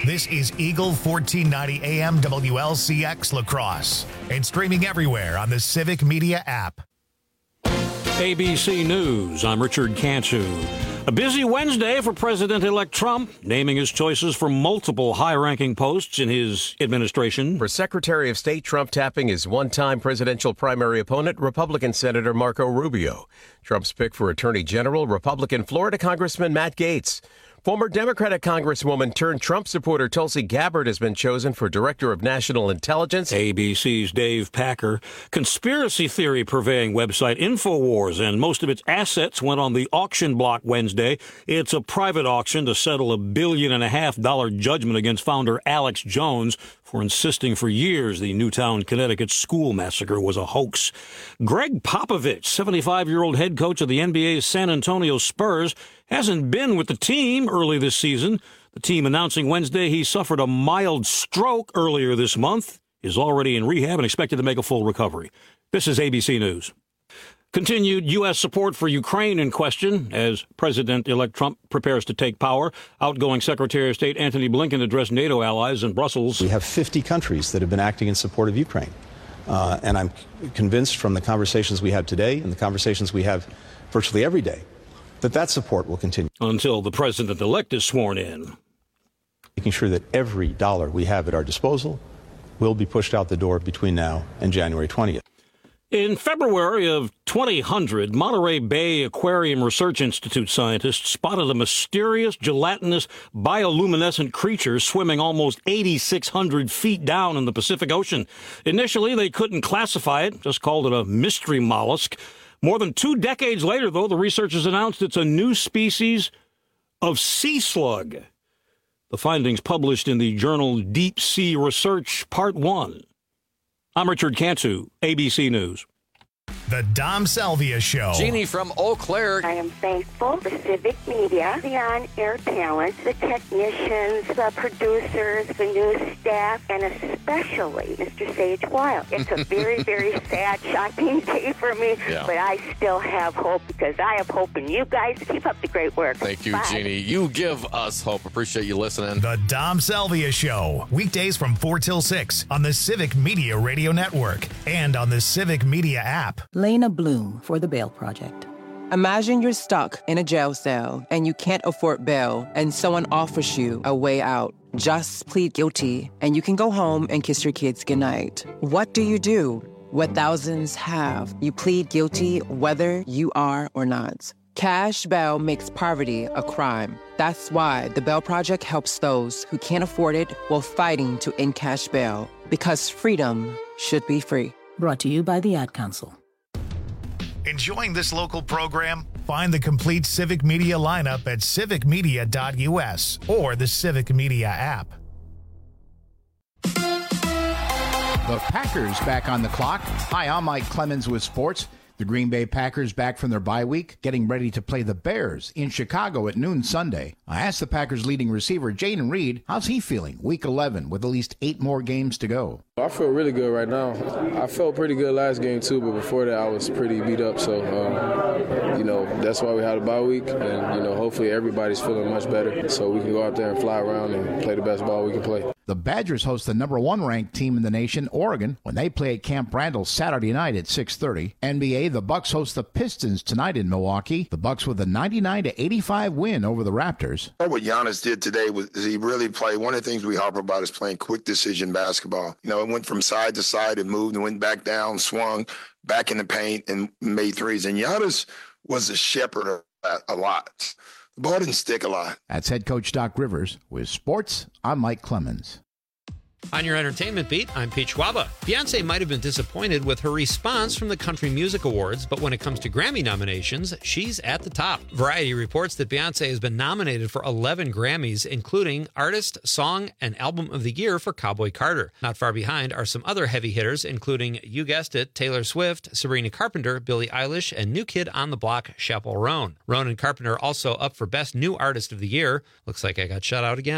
This is Eagle 1490 AM WLCX La Crosse and streaming everywhere on the Civic Media app. ABC News, I'm Richard Cantu. A busy Wednesday for President-elect Trump, naming his choices for multiple high-ranking posts in his administration. For Secretary of State, Trump tapping his one-time presidential primary opponent, Republican Senator Marco Rubio. Trump's pick for Attorney General, Republican Florida Congressman Matt Gaetz. Former Democratic Congresswoman turned Trump supporter Tulsi Gabbard has been chosen for Director of National Intelligence. ABC's Dave Packer. Conspiracy theory purveying website InfoWars and most of its assets went on the auction block Wednesday. It's a private auction to settle $1.5 billion judgment against founder Alex Jones for insisting for years the Newtown, Connecticut school massacre was a hoax. Greg Popovich, 75-year-old head coach of the NBA's San Antonio Spurs, hasn't been with the team early this season. The team announcing Wednesday he suffered a mild stroke earlier this month, is already in rehab and expected to make a full recovery. This is ABC News. Continued U.S. support for Ukraine in question as President-elect Trump prepares to take power. Outgoing Secretary of State Antony Blinken addressed NATO allies in Brussels. We have 50 countries that have been acting in support of Ukraine. And I'm convinced from the conversations we have today and the conversations we have virtually every day that support will continue. Until the president-elect is sworn in. Making sure that every dollar we have at our disposal will be pushed out the door between now and January 20th. In February of 2000, Monterey Bay Aquarium Research Institute scientists spotted a mysterious gelatinous bioluminescent creature swimming almost 8,600 feet down in the Pacific Ocean. Initially, they couldn't classify it, just called it a mystery mollusk. More than 2 decades later, though, the researchers announced it's a new species of sea slug. The findings published in the journal Deep Sea Research, Part 1. I'm Richard Cantu, ABC News. The Dom Salvia Show. Jeannie from Eau Claire. I am thankful for Civic Media, the on-air talent, the technicians, the producers, the news staff, and especially Mr. Sage Wild. It's a very, very sad, shocking day for me, but I still have hope because I have hope in you guys. Keep up the great work. Thank you, Bye. Jeannie. You give us hope. Appreciate you listening. The Dom Salvia Show. Weekdays from 4 till 6 on the Civic Media Radio Network and on the Civic Media app. Lena Bloom for the Bail Project. Imagine you're stuck in a jail cell and you can't afford bail and someone offers you a way out. Just plead guilty and you can go home and kiss your kids goodnight. What do? What thousands have. You plead guilty whether you are or not. Cash bail makes poverty a crime. That's why the Bail Project helps those who can't afford it while fighting to end cash bail. Because freedom should be free. Brought to you by the Ad Council. Enjoying this local program? Find the complete Civic Media lineup at civicmedia.us or the Civic Media app. The Packers back on the clock. Hi, I'm Mike Clemens with sports. The Green Bay Packers back from their bye week, getting ready to play the Bears in Chicago at noon Sunday. I asked the Packers leading receiver, Jayden Reed, how's he feeling week 11 with at least 8 more games to go? I feel really good right now. I felt pretty good last game too, but before that I was pretty beat up. So, that's why we had a bye week. And, hopefully everybody's feeling much better so we can go out there and fly around and play the best ball we can play. The Badgers host the number 1 ranked team in the nation, Oregon, when they play at Camp Randall Saturday night at 6:30. NBA, the Bucks host the Pistons tonight in Milwaukee. The Bucks with a 99-85 win over the Raptors. What Giannis did today was he really played. One of the things we harp about is playing quick decision basketball. It went from side to side and moved and went back down, swung back in the paint and made threes. And Giannis was a shepherd of that a lot. The ball didn't stick a lot. That's head coach Doc Rivers. With sports, I'm Mike Clemens. On your entertainment beat, I'm Pete Schwaba. Beyoncé might have been disappointed with her response from the Country Music Awards, but when it comes to Grammy nominations, she's at the top. Variety reports that Beyoncé has been nominated for 11 Grammys, including Artist, Song, and Album of the Year for Cowboy Carter. Not far behind are some other heavy hitters, including, you guessed it, Taylor Swift, Sabrina Carpenter, Billie Eilish, and New Kid on the Block, Chappell Roan. Roan and Carpenter also up for Best New Artist of the Year. Looks like I got shut out again.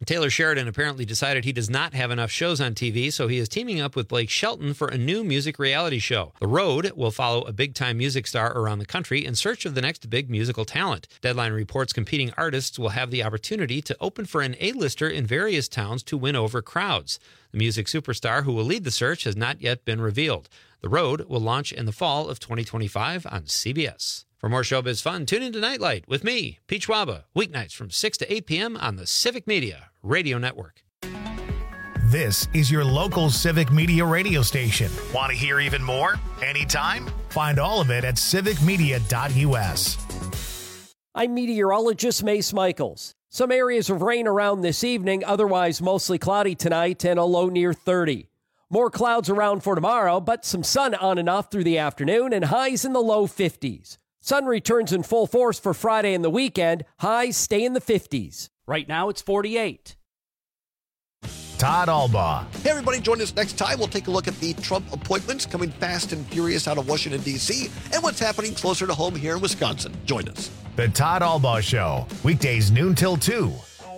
Taylor Sheridan apparently decided he does not have enough shows on TV, so he is teaming up with Blake Shelton for a new music reality show. The Road will follow a big-time music star around the country in search of the next big musical talent. Deadline reports competing artists will have the opportunity to open for an A-lister in various towns to win over crowds. The music superstar who will lead the search has not yet been revealed. The Road will launch in the fall of 2025 on CBS. For more showbiz fun, tune into Nightlight with me, Pete Schwaba, weeknights from 6 to 8 p.m. on the Civic Media Radio Network. This is your local Civic Media radio station. Want to hear even more? Anytime? Find all of it at civicmedia.us. I'm meteorologist Mace Michaels. Some areas of rain around this evening, otherwise mostly cloudy tonight and a low near 30. More clouds around for tomorrow, but some sun on and off through the afternoon and highs in the low 50s. Sun returns in full force for Friday and the weekend. Highs stay in the 50s. Right now it's 48. Todd Albaugh. Hey, everybody, join us next time. We'll take a look at the Trump appointments coming fast and furious out of Washington, D.C., and what's happening closer to home here in Wisconsin. Join us. The Todd Albaugh Show, weekdays noon till 2.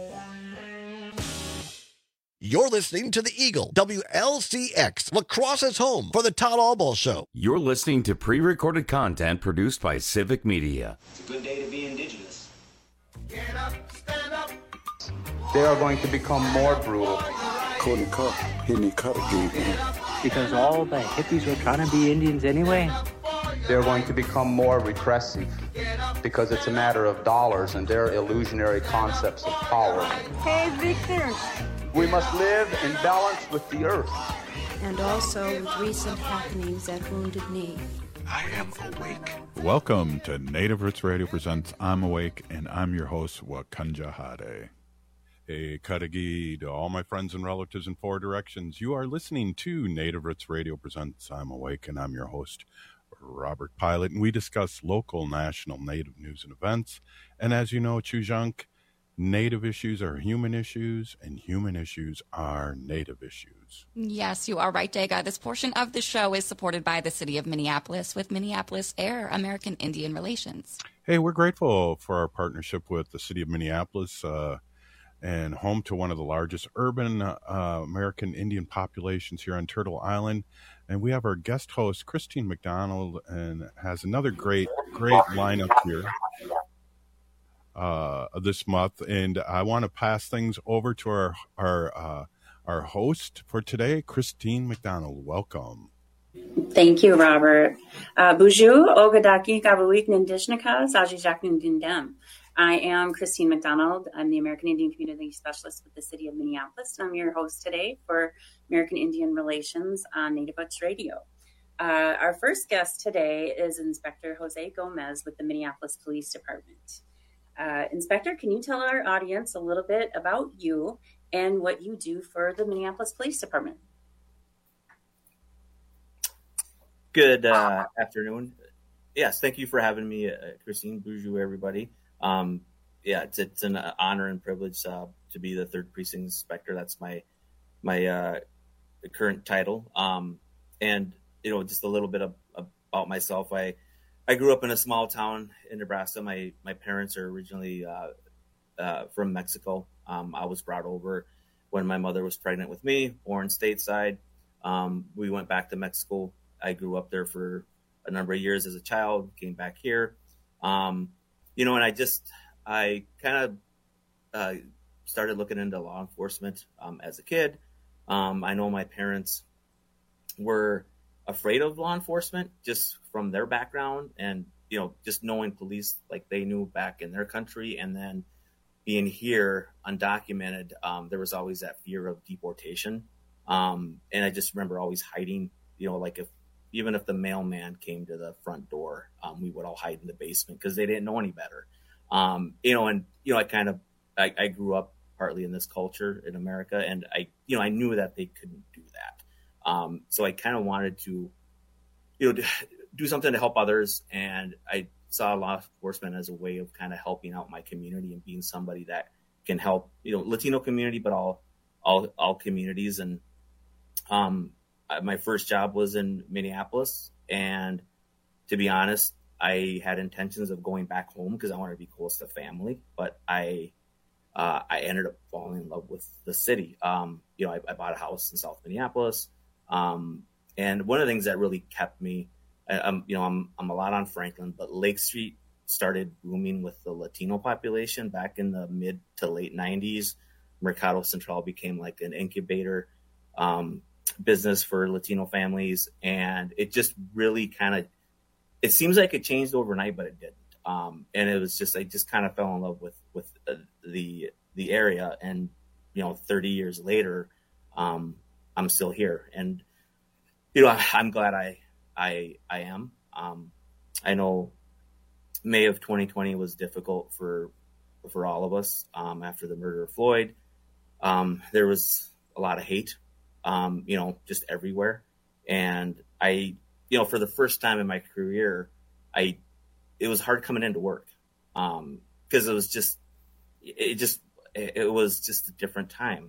You're listening to The Eagle, WLCX, La Crosse's home for the Todd Albaugh Show. You're listening to pre-recorded content produced by Civic Media. It's a good day to be indigenous. Get up, stand up. They are going to become more brutal. Couldn't cut, hitting cut again. Because all the hippies were trying to be Indians anyway. They're going to become more repressive because it's a matter of dollars and their illusionary concepts of power. Hey, Victor. We must live in balance with the earth. And also with recent happenings at Wounded Knee. I am awake. Welcome to Native Roots Radio presents I'm Awake, and I'm your host, Wakanja Hade. Hey, Kadagi, to all my friends and relatives in four directions. You are listening to Native Roots Radio presents I'm Awake, and I'm your host, Robert Pilot, and we discuss local, national, Native news and events. And as you know, Chujunk, Native issues are human issues, and human issues are Native issues. Yes, you are right, Daga. This portion of the show is supported by the City of Minneapolis with Minneapolis Air, American Indian Relations. Hey, we're grateful for our partnership with the City of Minneapolis, and home to one of the largest urban American Indian populations here on Turtle Island. And we have our guest host, Christine McDonald, and has another great lineup here this month. And I want to pass things over to our host for today, Christine McDonald. Welcome. Thank you, Robert. Bonjour, Ogadaki Gabuik Nindishnika, Sajijak Nindindem. I am Christine McDonald. I'm the American Indian Community Specialist with the City of Minneapolis, and I'm your host today for American Indian Relations on Native Roots Radio. Our first guest today is Inspector Jose Gomez with the Minneapolis Police Department. Inspector, can you tell our audience a little bit about you and what you do for the Minneapolis Police Department? Good afternoon. Yes, thank you for having me, Christine. Bonjour, everybody. It's an honor and privilege to be the 3rd Precinct Inspector. That's my current title. And just a little bit about myself. I grew up in a small town in Nebraska. My parents are originally from Mexico. I was brought over when my mother was pregnant with me, born stateside. We went back to Mexico. I grew up there for a number of years as a child, came back here. And I kind of started looking into law enforcement as a kid. I know my parents were afraid of law enforcement just from their background and, just knowing police like they knew back in their country, and then being here undocumented, there was always that fear of deportation. And I just remember always hiding, even if the mailman came to the front door, we would all hide in the basement because they didn't know any better. I grew up partly in this culture in America, and I knew that they couldn't do that. So I kind of wanted to, do something to help others. And I saw law enforcement as a way of kind of helping out my community and being somebody that can help, Latino community, but all communities. And, my first job was in Minneapolis, and to be honest, I had intentions of going back home because I wanted to be close to family, but I I ended up falling in love with the city. I bought a house in South Minneapolis. And one of the things that really kept me, I'm a lot on Franklin, but Lake Street started booming with the Latino population back in the mid to late 90s. Mercado Central became like an incubator business for Latino families. And it just really it seems like it changed overnight, but it didn't. And it was just, I just kind of fell in love with the area. And, 30 years later, I'm still here. And, I'm glad I am. I know May of 2020 was difficult for all of us after the murder of Floyd. There was a lot of hate, just everywhere. And I, for the first time in my career, it was hard coming into work because it was just a different time.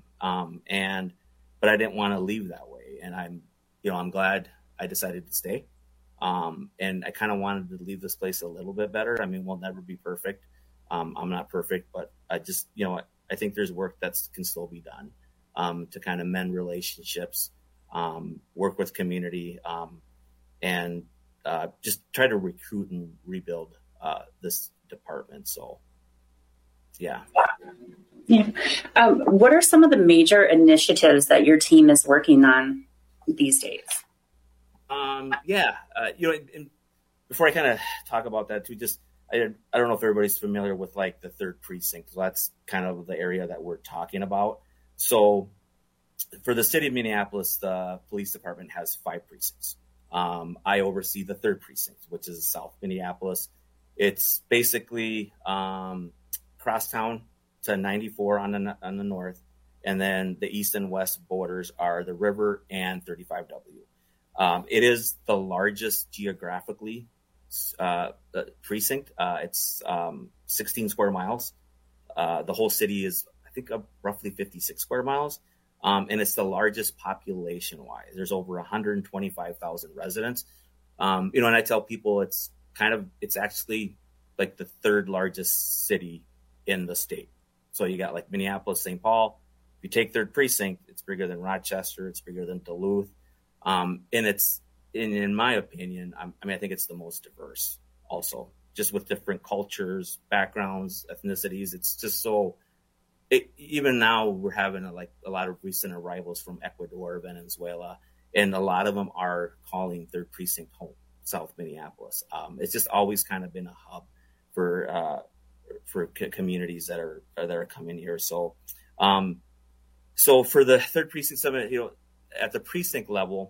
But I didn't want to leave that way. And I'm glad I decided to stay. And I kind of wanted to leave this place a little bit better. I mean, we'll never be perfect. I'm not perfect, but I just, I think there's work that can still be done to kind of mend relationships, work with community, and just try to recruit and rebuild this department. So, yeah. Yeah. What are some of the major initiatives that your team is working on these days? And before I kind of talk about that too, I don't know if everybody's familiar with like the 3rd precinct. So that's kind of the area that we're talking about. So for the city of Minneapolis, the police department has 5 precincts. I oversee the 3rd precinct, which is South Minneapolis. It's basically crosstown to 94 on the north, and then the east and west borders are the river and 35W. It is the largest geographically precinct. It's 16 square miles. The whole city is, I think, roughly 56 square miles. And it's the largest population-wise. There's over 125,000 residents. And I tell people it's actually like the 3rd largest city in the state. So you got like Minneapolis, St. Paul. If you take 3rd precinct, it's bigger than Rochester. It's bigger than Duluth. And it's, in my opinion, I think it's the most diverse also, just with different cultures, backgrounds, ethnicities. It's just so, even now we're having a lot of recent arrivals from Ecuador, Venezuela, and a lot of them are calling 3rd precinct home, South Minneapolis. It's just always kind of been a hub for communities that are coming here. So, so for the 3rd precinct summit, at the precinct level,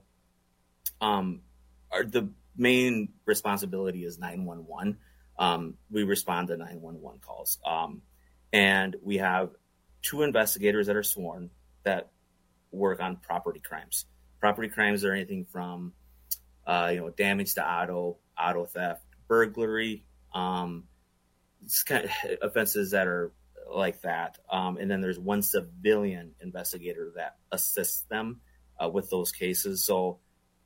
the main responsibility is 911. We respond to 911 calls. And we have 2 investigators that are sworn that work on property crimes. Property crimes are anything from, damage to auto theft, burglary, it's kind of offenses that are like that. And then there's 1 civilian investigator that assists them with those cases. So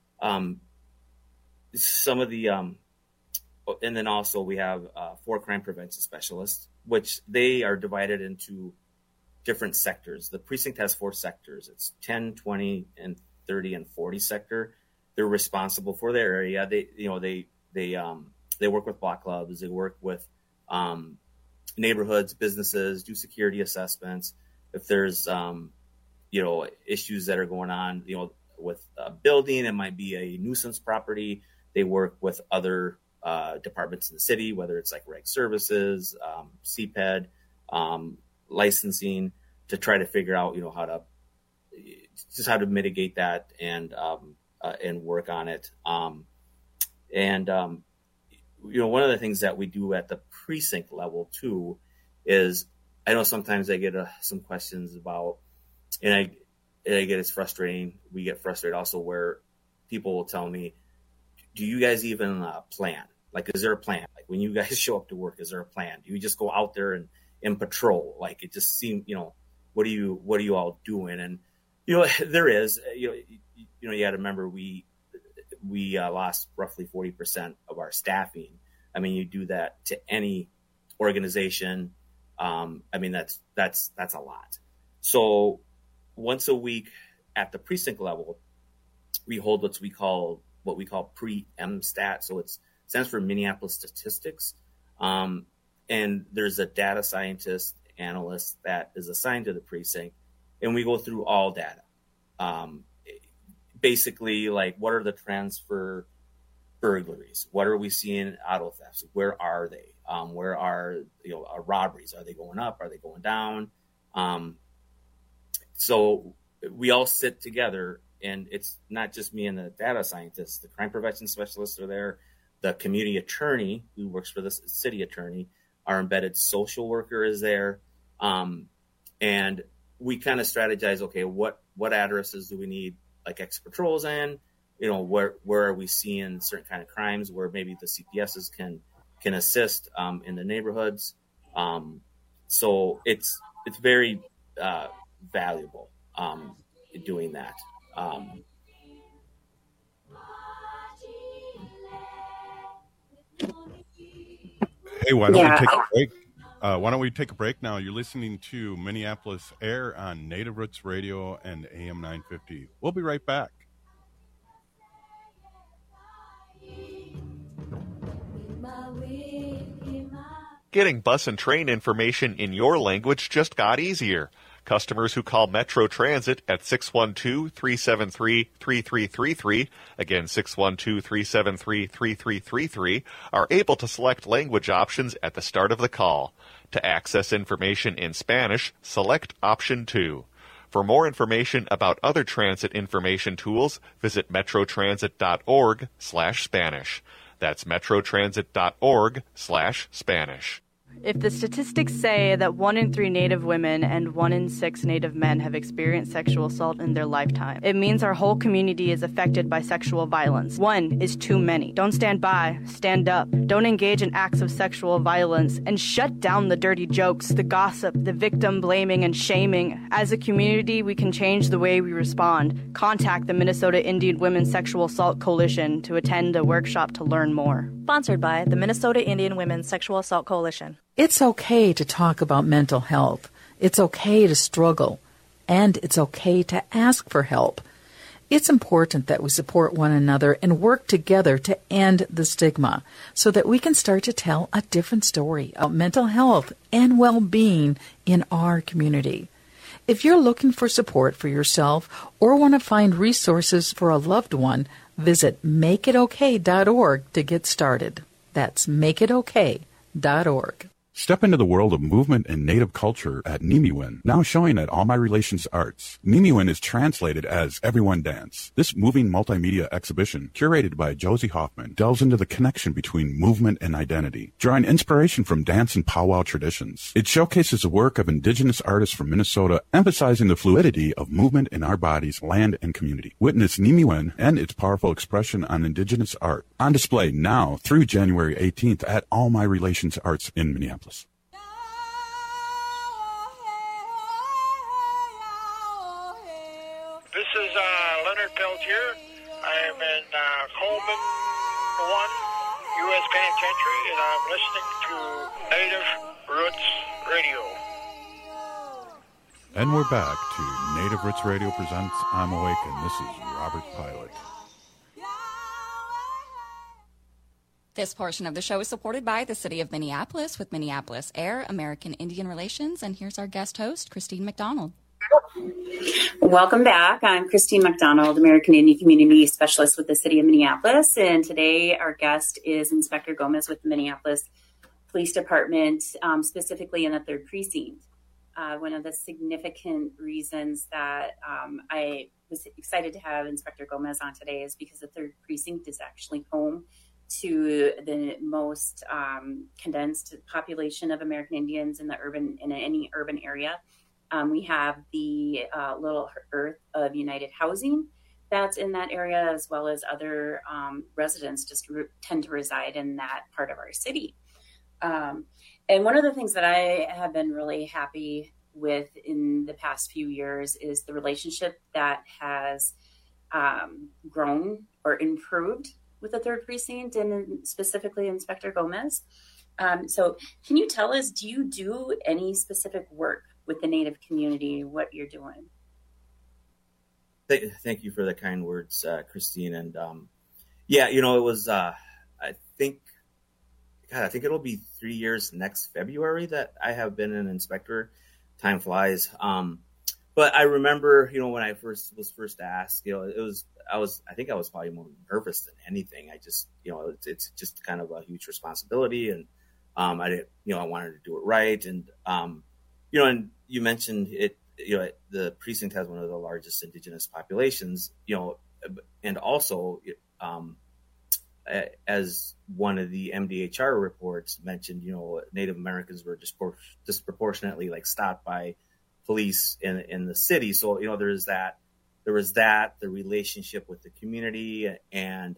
some of the, and then also we have 4 crime prevention specialists, which they are divided into different sectors. The precinct has 4 sectors. It's 10, 20, and 30 and 40 sector. They're responsible for their area. They work with block clubs. They work with neighborhoods, businesses, do security assessments. If there's issues that are going on, with a building, it might be a nuisance property. They work with other departments in the city, whether it's like reg services, CPED, licensing, to try to figure out, how to mitigate that and work on it. One of the things that we do at the precinct level too is, I know sometimes I get some questions about, and I get it's frustrating. We get frustrated also where people will tell me, do you guys even plan? Like, is there a plan? Like, when you guys show up to work, is there a plan? Do you just go out there and patrol? Like, it just seems, what are you all doing? And, there is, you got to remember we lost roughly 40% of our staffing. I mean, you do that to any organization, I mean, that's a lot. So once a week at the precinct level, we hold what we call pre-MStat. So it stands for Minneapolis Statistics. And there's a data scientist analyst that is assigned to the precinct, and we go through all data. Basically, like, what are the trends for burglaries? What are we seeing auto thefts? Where are they? Where are robberies? Are they going up? Are they going down? So we all sit together, and it's not just me and the data scientists. The crime prevention specialists are there. The community attorney who works for the city attorney, our embedded social worker is there. And we kind of strategize, okay, what addresses do we need like extra patrols in? Where are we seeing certain kind of crimes where maybe the CPSs can assist in the neighborhoods. So it's very valuable in doing that. Hey, why don't we take a break? Why don't we take a break now? You're listening to Minneapolis Air on Native Roots Radio and AM 950. We'll be right back. Getting bus and train information in your language just got easier. Customers who call Metro Transit at 612-373-3333, again 612-373-3333, are able to select language options at the start of the call. To access information in Spanish, select option 2. For more information about other transit information tools, visit metrotransit.org/Spanish. That's metrotransit.org/Spanish. If the statistics say that 1 in 3 Native women and 1 in 6 Native men have experienced sexual assault in their lifetime, it means our whole community is affected by sexual violence. 1 is too many. Don't stand by. Stand up. Don't engage in acts of sexual violence, and shut down the dirty jokes, the gossip, the victim blaming and shaming. As a community, we can change the way we respond. Contact the Minnesota Indian Women's Sexual Assault Coalition to attend a workshop to learn more. Sponsored by the Minnesota Indian Women's Sexual Assault Coalition. It's okay to talk about mental health. It's okay to struggle. And it's okay to ask for help. It's important that we support one another and work together to end the stigma so that we can start to tell a different story about mental health and well-being in our community. If you're looking for support for yourself or want to find resources for a loved one, visit makeitokay.org to get started. That's makeitokay.org. Step into the world of movement and native culture at Nimiwin, now showing at All My Relations Arts. Nimiwin is translated as Everyone Dance. This moving multimedia exhibition, curated by Josie Hoffman, delves into the connection between movement and identity, drawing inspiration from dance and powwow traditions. It showcases the work of indigenous artists from Minnesota, emphasizing the fluidity of movement in our bodies, land, and community. Witness Nimiwin and its powerful expression on indigenous art. On display now through January 18th at All My Relations Arts in Minneapolis. This is Leonard Peltier. I am in Coleman 1 U.S. Penitentiary, and I'm listening to Native Roots Radio. And we're back to Native Roots Radio presents I'm Awake, and this is Robert Pilot. This portion of the show is supported by the City of Minneapolis with Minneapolis Air, American Indian Relations, and here's our guest host, Christine McDonald. Welcome back. I'm Christine McDonald, American Indian Community Specialist with the City of Minneapolis, and today our guest is Inspector Gomez with the Minneapolis Police Department, specifically in the 3rd Precinct. One of the significant reasons that I was excited to have Inspector Gomez on today is because the 3rd Precinct is actually home to the most condensed population of American Indians in any urban area. We have the Little Earth of United Housing that's in that area, as well as other residents just tend to reside in that part of our city. And one of the things that I have been really happy with in the past few years is the relationship that has grown or improved with the 3rd Precinct and specifically Inspector Gomez. So can you tell us, do you do any specific work with the Native community, what you're doing? Thank you for the kind words, Christine. And it was, I think it'll be 3 years next February that I have been an inspector. Time flies. But I remember, when I was first asked, I think I was probably more nervous than anything. I just, it's just kind of a huge responsibility, and I didn't, I wanted to do it right. And, and you mentioned it, the precinct has one of the largest Indigenous populations, and also, as one of the MDHR reports mentioned, Native Americans were disproportionately stopped by police in the city. So, there was that, the relationship with the community, and,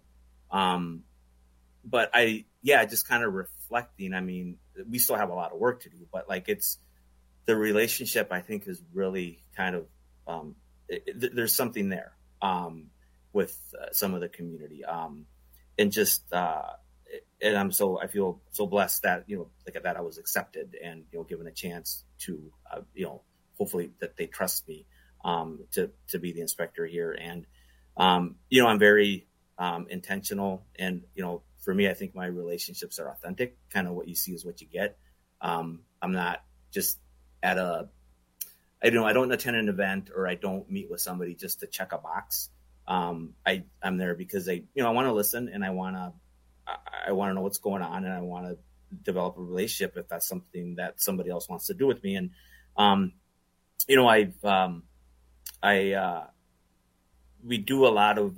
but just kind of reflecting, I mean, we still have a lot of work to do, but it's the relationship, I think, is really kind of, there's something there, with some of the community, and just, and I feel so blessed that, that I was accepted and, given a chance to, hopefully that they trust me, to be the inspector here. And, I'm very, intentional, and, for me, I think my relationships are authentic. Kind of what you see is what you get. I'm not just at I don't attend an event, or I don't meet with somebody just to check a box. I'm there because I want to listen, and I want to know what's going on, and I want to develop a relationship if that's something that somebody else wants to do with me. And, we do a lot of,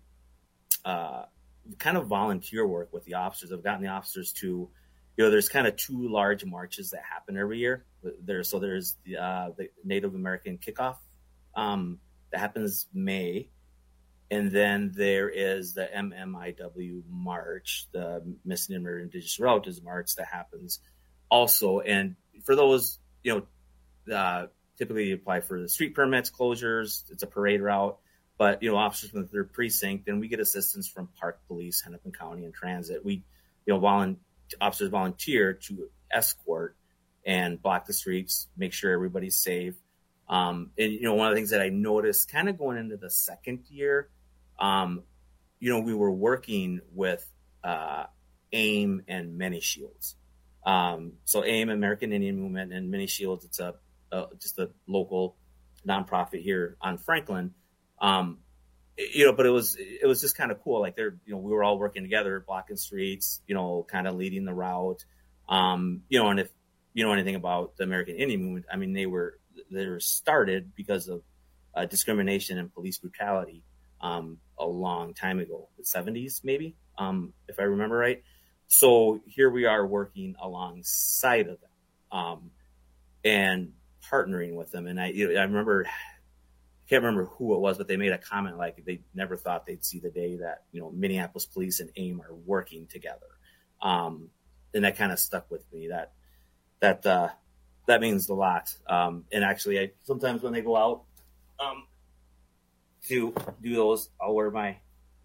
kind of volunteer work with the officers. I've gotten the officers to, there's kind of two large marches that happen every year. There's the Native American Kickoff, that happens May. And then there is the MMIW March, the Missing and Murdered Indigenous Relatives March, that happens also. And for those, typically you apply for the street permits, closures, it's a parade route. But, officers from the 3rd Precinct, and we get assistance from Park Police, Hennepin County, and Transit. We, officers volunteer to escort and block the streets, make sure everybody's safe. And, one of the things that I noticed kind of going into the second year, we were working with AIM and Many Shields. So AIM, American Indian Movement, and Many Shields, it's just a local nonprofit here on Franklin. But it was just kind of cool. We were all working together, blocking streets, kind of leading the route. And if you know anything about the American Indian Movement, I mean, they were started because of discrimination and police brutality, a long time ago, the 70s, maybe, if I remember right. So here we are working alongside of them, and partnering with them. And I remember, I can't remember who it was, but they made a comment they never thought they'd see the day that, Minneapolis Police and AIM are working together. And that kind of stuck with me, that means a lot. And actually, sometimes when they go out to do those, I'll wear my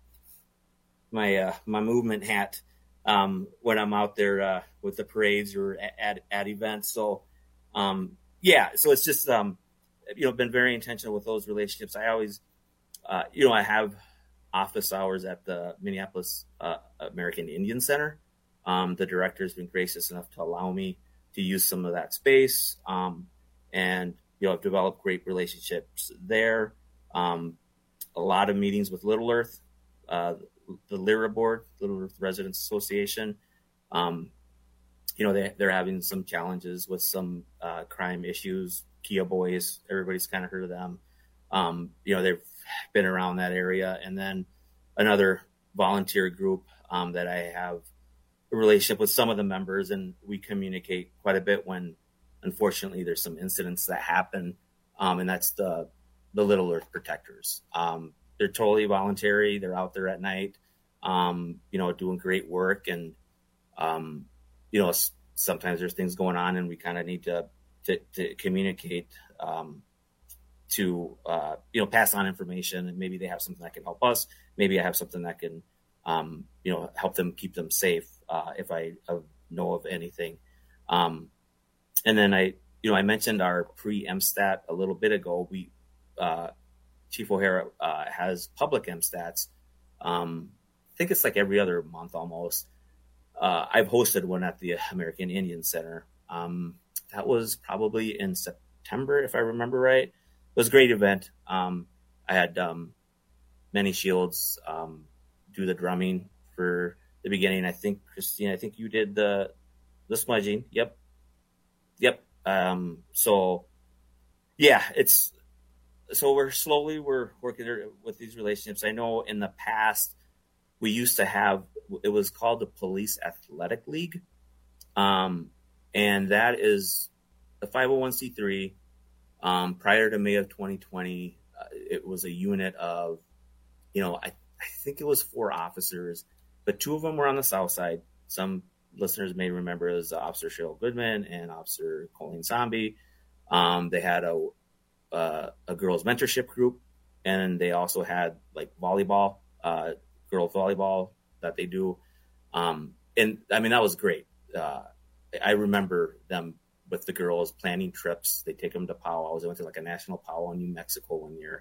movement hat when I'm out there with the parades or at events. So, so it's just, been very intentional with those relationships. I always, I have office hours at the Minneapolis American Indian Center. The director has been gracious enough to allow me to use some of that space. And, I've developed great relationships there. A lot of meetings with Little Earth, the LIRA board, Little Earth Residents Association. They're having some challenges with some crime issues. Kia Boys, everybody's kind of heard of them. They've been around that area. And then another volunteer group that I have a relationship with some of the members, and we communicate quite a bit when, unfortunately, there's some incidents that happen. And that's the Little Earth Protectors. They're totally voluntary. They're out there at night, doing great work. And, sometimes there's things going on, and we kind of need to communicate, to pass on information, and maybe they have something that can help us. Maybe I have something that can, help them, keep them safe. If I know of anything. And then I mentioned our pre-MSTAT a little bit ago. Chief O'Hara has public MSTATs. I think it's like every other month almost. I've hosted one at the American Indian Center. That was probably in September, if I remember right. It was a great event. I had Manny Shields do the drumming for the beginning. I think, Christine, you did the smudging. Yep. So we're working with these relationships. I know in the past we used to have, it was called the Police Athletic League. And that is a 501c3. Prior to May of 2020, it was a unit of, I think it was 4 officers, but 2 of them were on the south side. Some listeners may remember as Officer Cheryl Goodman and Officer Colleen Zombie. They had a girls mentorship group, and they also had like volleyball, girls volleyball that they do. And I mean, that was great. I remember them with the girls planning trips. They take them to powwows. They went to like a national powwow in New Mexico one year.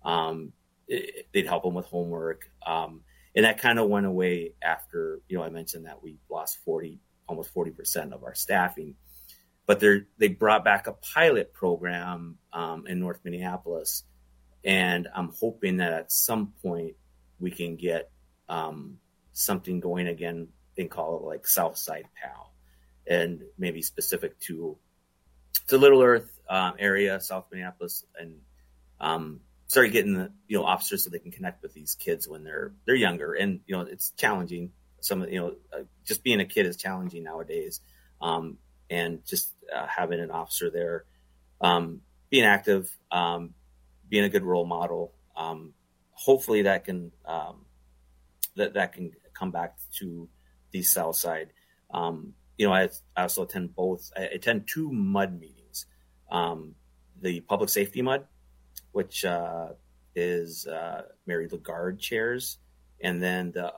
They'd help them with homework. And that kind of went away after, I mentioned that we lost almost 40% of our staffing. But they brought back a pilot program in North Minneapolis. And I'm hoping that at some point we can get something going again and call it like Southside PAL. And maybe specific to Little Earth area, South Minneapolis, and start getting the officers so they can connect with these kids when they're younger. And it's challenging. Just being a kid is challenging nowadays. And just having an officer there, being active, being a good role model. Hopefully that can that can come back to the South Side. I also attend both. I attend 2 MUD meetings. The public safety MUD, which is Mary Lagarde chairs, and then the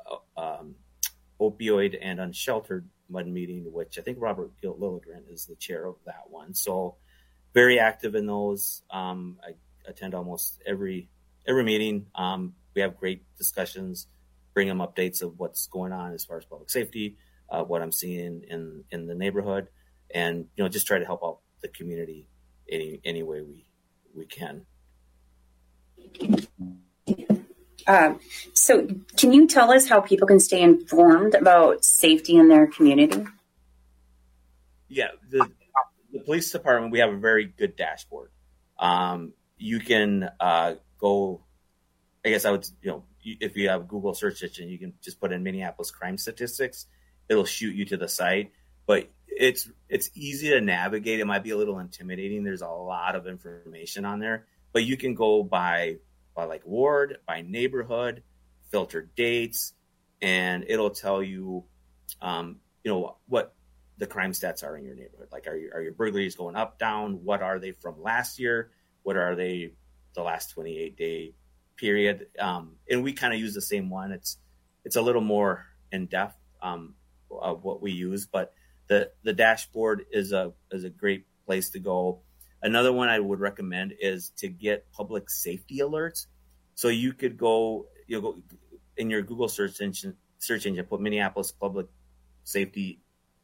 opioid and unsheltered MUD meeting, which I think Robert Lilligren is the chair of that one. So very active in those. I attend almost every meeting. We have great discussions, bring them updates of what's going on as far as public safety, what I'm seeing in the neighborhood, and just try to help out the community any way we can. So can you tell us how people can stay informed about safety in their community? Yeah, the police department, we have a very good dashboard. You can go, I guess I would, if you have a Google search engine, you can just put in Minneapolis crime statistics. It'll shoot you to the site, but it's easy to navigate. It might be a little intimidating. There's a lot of information on there, but you can go by like ward, by neighborhood, filter dates, and it'll tell you, what the crime stats are in your neighborhood. Like, are your burglaries going up, down? What are they from last year? What are they the last 28-day period? And we kind of use the same one. It's a little more in depth of what we use, but the dashboard is a great place to go. Another one I would recommend is to get public safety alerts. So you could go in your Google search engine, put Minneapolis public safety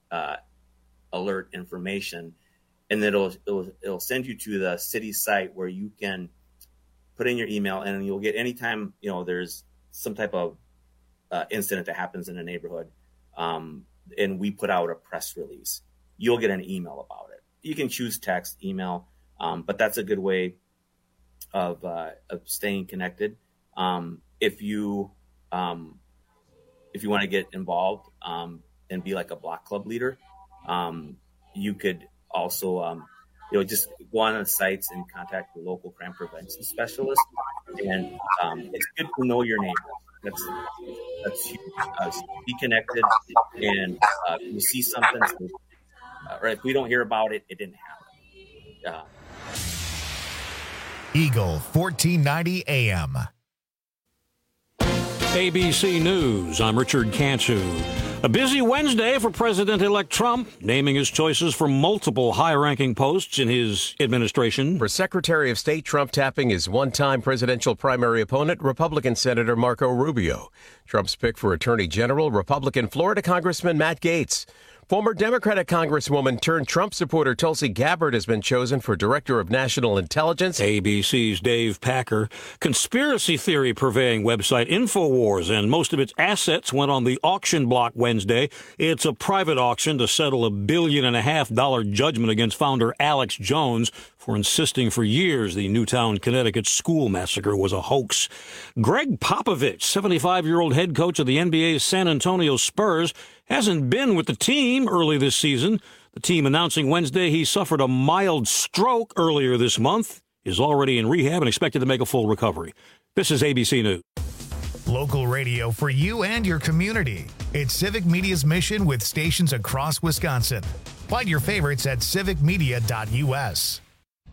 alert information, and it'll send you to the city site where you can put in your email, and you'll get anytime there's some type of incident that happens in a neighborhood, and we put out a press release, you'll get an email about it. You can choose text, email, but that's a good way of staying connected. If you want to get involved and be like a block club leader, you could also just go on the sites and contact the local crime prevention specialist. And it's good to know your neighbors. That's huge. Be connected, and if you see something, or if we don't hear about it, it didn't happen. Eagle 1490 AM. ABC News, I'm Richard Cantu. A busy Wednesday for President-elect Trump, naming his choices for multiple high-ranking posts in his administration. For Secretary of State, Trump tapping his one-time presidential primary opponent, Republican Senator Marco Rubio. Trump's pick for Attorney General, Republican Florida Congressman Matt Gaetz. Former Democratic Congresswoman turned Trump supporter Tulsi Gabbard has been chosen for Director of National Intelligence. ABC's Dave Packer. Conspiracy theory purveying website InfoWars and most of its assets went on the auction block Wednesday. It's a private auction to settle $1.5 billion judgment against founder Alex Jones for insisting for years the Newtown, Connecticut school massacre was a hoax. Greg Popovich, 75-year-old head coach of the NBA's San Antonio Spurs, hasn't been with the team early this season. The team announcing Wednesday he suffered a mild stroke earlier this month, is already in rehab and expected to make a full recovery. This is ABC News. Local radio for you and your community. It's Civic Media's mission with stations across Wisconsin. Find your favorites at civicmedia.us.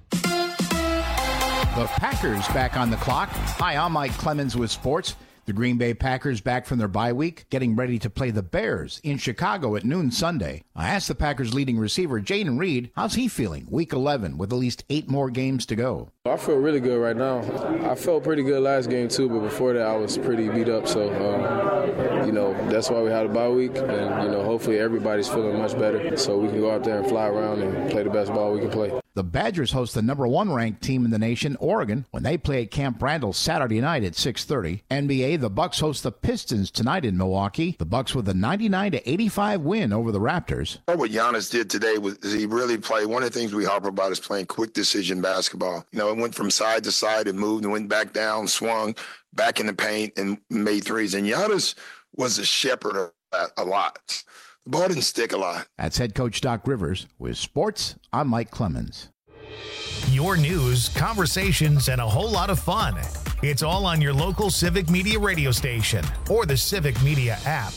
The Packers back on the clock. Hi, I'm Mike Clemens with sports. The Green Bay Packers back from their bye week, getting ready to play the Bears in Chicago at noon Sunday. I asked the Packers' leading receiver, Jayden Reed, how's he feeling Week 11 with at least 8 more games to go? I feel really good right now. I felt pretty good last game too, but before that I was pretty beat up. So, that's why we had a bye week, and, hopefully everybody's feeling much better so we can go out there and fly around and play the best ball we can play. The Badgers host the number 1 ranked team in the nation, Oregon, when they play at Camp Randall Saturday night at 6:30. NBA, the Bucks host the Pistons tonight in Milwaukee. The Bucks with a 99-85 win over the Raptors. What Giannis did today was he really played. One of the things we harp about is playing quick decision basketball. It went from side to side and moved and went back down, swung back in the paint and made threes. And Giannis was a shepherd of that a lot. The ball didn't stick a lot. That's head coach Doc Rivers. With sports, I'm Mike Clemens. Your news, conversations, and a whole lot of fun. It's all on your local Civic Media radio station or the Civic Media app.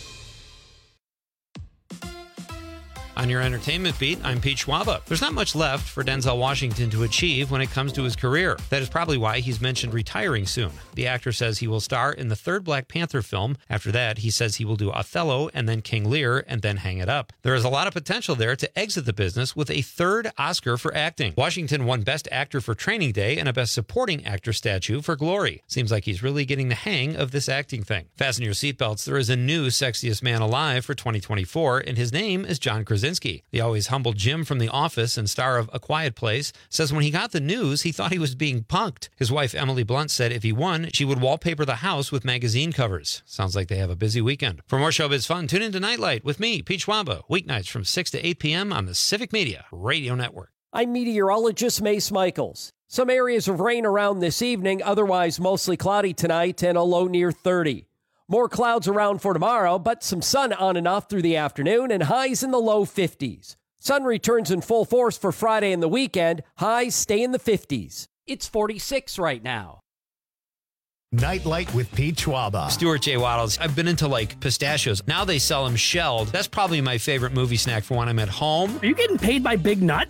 On your entertainment beat, I'm Pete Schwaba. There's not much left for Denzel Washington to achieve when it comes to his career. That is probably why he's mentioned retiring soon. The actor says he will star in the 3rd Black Panther film. After that, he says he will do Othello and then King Lear and then hang it up. There is a lot of potential there to exit the business with a 3rd Oscar for acting. Washington won Best Actor for Training Day and a Best Supporting Actor statue for Glory. Seems like he's really getting the hang of this acting thing. Fasten your seatbelts. There is a new Sexiest Man Alive for 2024, and his name is John Krasinski. The always humble Jim from The Office and star of A Quiet Place says when he got the news, he thought he was being punked. His wife, Emily Blunt, said if he won, she would wallpaper the house with magazine covers. Sounds like they have a busy weekend. For more showbiz fun, tune in to Nightlight with me, Pete Schwaba, weeknights from 6 to 8 p.m. on the Civic Media Radio Network. I'm meteorologist Mace Michaels. Some areas of rain around this evening, otherwise mostly cloudy tonight and a low near 30. More clouds around for tomorrow, but some sun on and off through the afternoon and highs in the low 50s. Sun returns in full force for Friday and the weekend. Highs stay in the 50s. It's 46 right now. Nightlight with Pete Schwaba. Stuart J. Waddles. I've been into pistachios. Now they sell them shelled. That's probably my favorite movie snack for when I'm at home. Are you getting paid by Big Nut?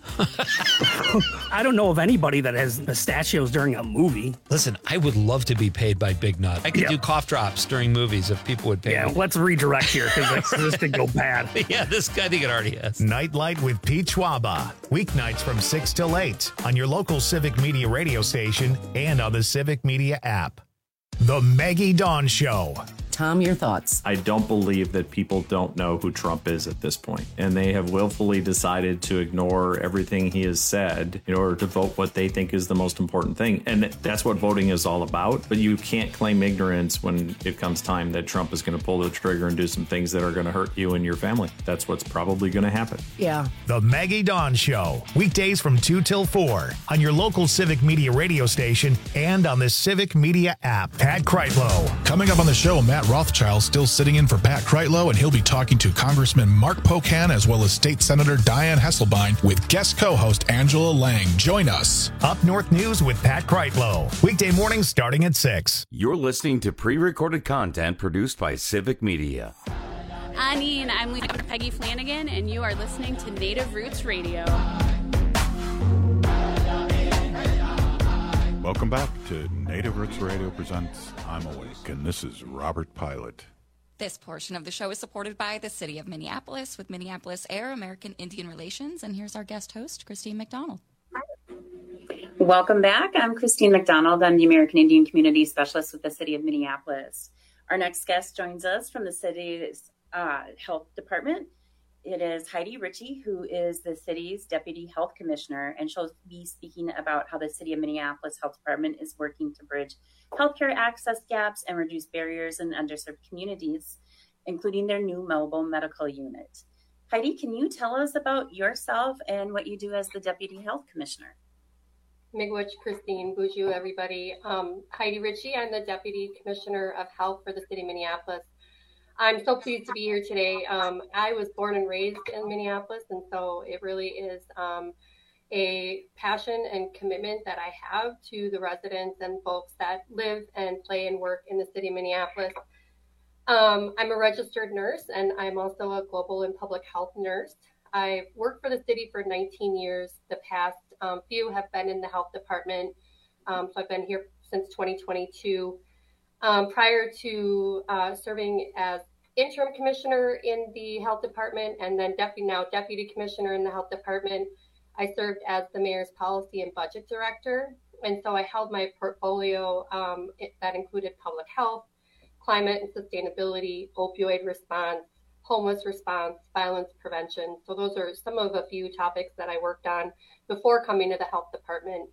I don't know of anybody that has pistachios during a movie. Listen, I would love to be paid by Big Nut. I could do cough drops during movies if people would pay me. Yeah, let's redirect here because this could go bad. Yeah, I think it already has. Nightlight with Pete Schwaba. Weeknights from 6 till 8 on your local Civic Media radio station and on the Civic Media app. The Maggie Dawn Show. Tom, your thoughts? I don't believe that people don't know who Trump is at this point, and they have willfully decided to ignore everything he has said in order to vote what they think is the most important thing. And that's what voting is all about. But you can't claim ignorance when it comes time that Trump is going to pull the trigger and do some things that are going to hurt you and your family. That's what's probably going to happen. Yeah. The Maggie Dawn Show. Weekdays from 2 till 4 on your local Civic Media radio station and on the Civic Media app. Pat Kreitlow. Coming up on the show, Matt Rothschild still sitting in for Pat Kreitlow, and he'll be talking to Congressman Mark Pocan as well as State Senator Dianne Hasselbein with guest co-host Angela Lang. Join us. Up North News with Pat Kreitlow. Weekday mornings starting at 6. You're listening to pre-recorded content produced by Civic Media. I'm Peggy Flanagan, and you are listening to Native Roots Radio. Welcome back to Native Roots Radio presents I'm Awake, and this is Robert Pilot. This portion of the show is supported by the City of Minneapolis with Minneapolis Air, American Indian Relations, and here's our guest host, Christine McDonald. Welcome back. I'm Christine McDonald. I'm the American Indian Community Specialist with the City of Minneapolis. Our next guest joins us from the city's health department. It is Heidi Ritchie, who is the city's Deputy Health Commissioner, and she'll be speaking about how the City of Minneapolis Health Department is working to bridge healthcare access gaps and reduce barriers in underserved communities, including their new mobile medical unit. Heidi, can you tell us about yourself and what you do as the Deputy Health Commissioner? Miigwech, Christine, Bonjour, everybody. Heidi Ritchie, I'm the Deputy Commissioner of Health for the City of Minneapolis. I'm so pleased to be here today. I was born and raised in Minneapolis, and so it really is a passion and commitment that I have to the residents and folks that live and play and work in the city of Minneapolis. I'm a registered nurse, and I'm also a global and public health nurse. I've worked for the city for 19 years. The past few have been in the health department, so I've been here since 2022. Prior to serving as interim commissioner in the health department and then deputy commissioner in the health department, I served as the mayor's policy and budget director. And so I held my portfolio that included public health, climate and sustainability, opioid response, homeless response, violence prevention. So those are some of a few topics that I worked on before coming to the health department.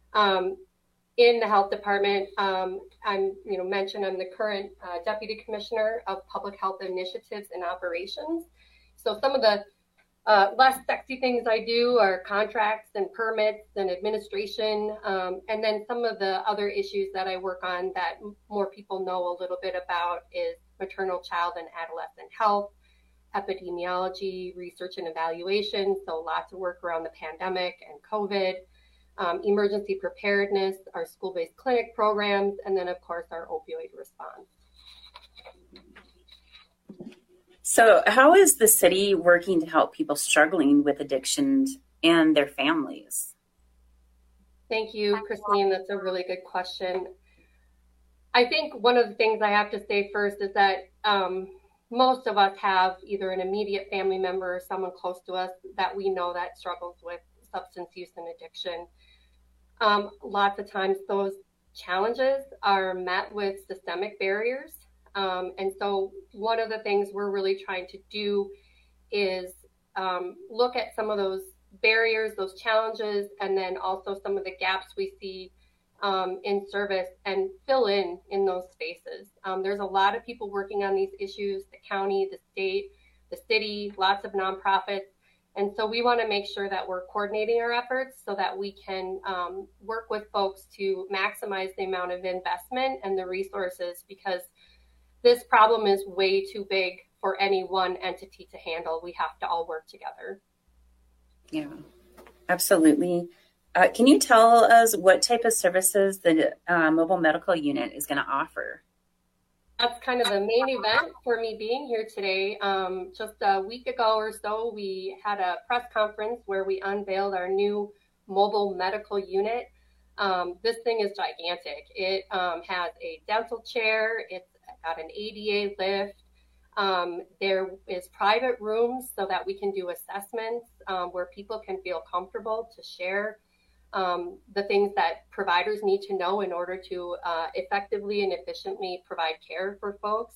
In the health department, I'm the current deputy commissioner of public health initiatives and operations. So some of the less sexy things I do are contracts and permits and administration. And then some of the other issues that I work on that more people know a little bit about is maternal, child, and adolescent health, epidemiology, research and evaluation. So lots of work around the pandemic and COVID. Emergency preparedness, our school-based clinic programs, and then, of course, our opioid response. So how is the city working to help people struggling with addictions and their families? Thank you, Christine. That's a really good question. I think one of the things I have to say first is that most of us have either an immediate family member or someone close to us that we know that struggles with substance use and addiction. Lots of times those challenges are met with systemic barriers. And so one of the things we're really trying to do is look at some of those barriers, those challenges, and then also some of the gaps we see in service and fill in those spaces. There's a lot of people working on these issues, the county, the state, the city, lots of nonprofits. And so we want to make sure that we're coordinating our efforts so that we can work with folks to maximize the amount of investment and the resources, because this problem is way too big for any one entity to handle. We have to all work together. Yeah, absolutely. Can you tell us what type of services the mobile medical unit is going to offer? That's kind of the main event for me being here today. Just a week ago or so, we had a press conference where we unveiled our new mobile medical unit. This thing is gigantic. It has a dental chair. It's got an ADA lift. There is private rooms so that we can do assessments where people can feel comfortable to share the things that providers need to know in order to effectively and efficiently provide care for folks.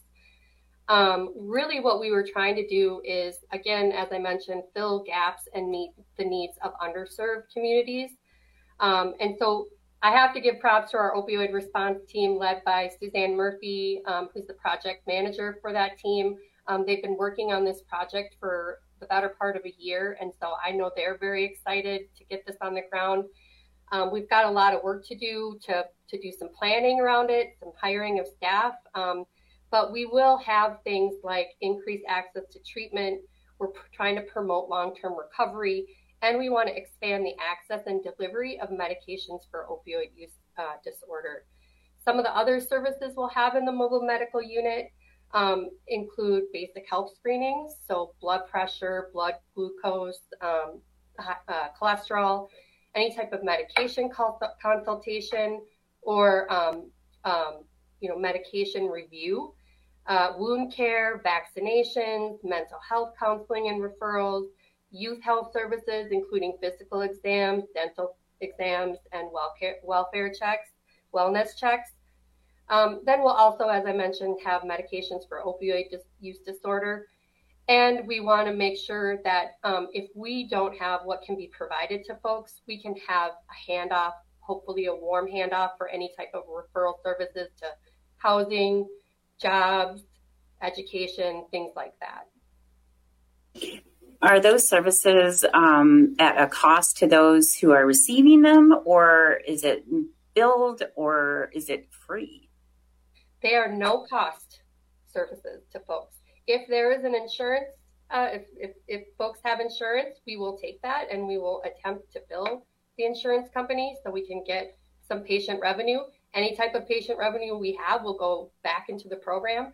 Really what we were trying to do is, again, as I mentioned, fill gaps and meet the needs of underserved communities. And so I have to give props to our opioid response team led by Suzanne Murphy, who's the project manager for that team. They've been working on this project for the better part of a year. And so I know they're very excited to get this on the ground. We've got a lot of work to do to do some planning around it, some hiring of staff. But we will have things like increased access to treatment. We're trying to promote long-term recovery, and we want to expand the access and delivery of medications for opioid use disorder. Some of the other services we'll have in the mobile medical unit include basic health screenings, so blood pressure, blood glucose, cholesterol, any type of medication consultation or, medication review, wound care, vaccinations, mental health counseling and referrals, youth health services, including physical exams, dental exams, and welfare checks, wellness checks. Then we'll also, as I mentioned, have medications for opioid use disorder. And we want to make sure that if we don't have what can be provided to folks, we can have a handoff, hopefully a warm handoff for any type of referral services to housing, jobs, education, things like that. Are those services at a cost to those who are receiving them, or is it billed, or is it free? They are no cost services to folks. If there is an insurance, if folks have insurance, we will take that and we will attempt to bill the insurance company so we can get some patient revenue. Any type of patient revenue we have will go back into the program.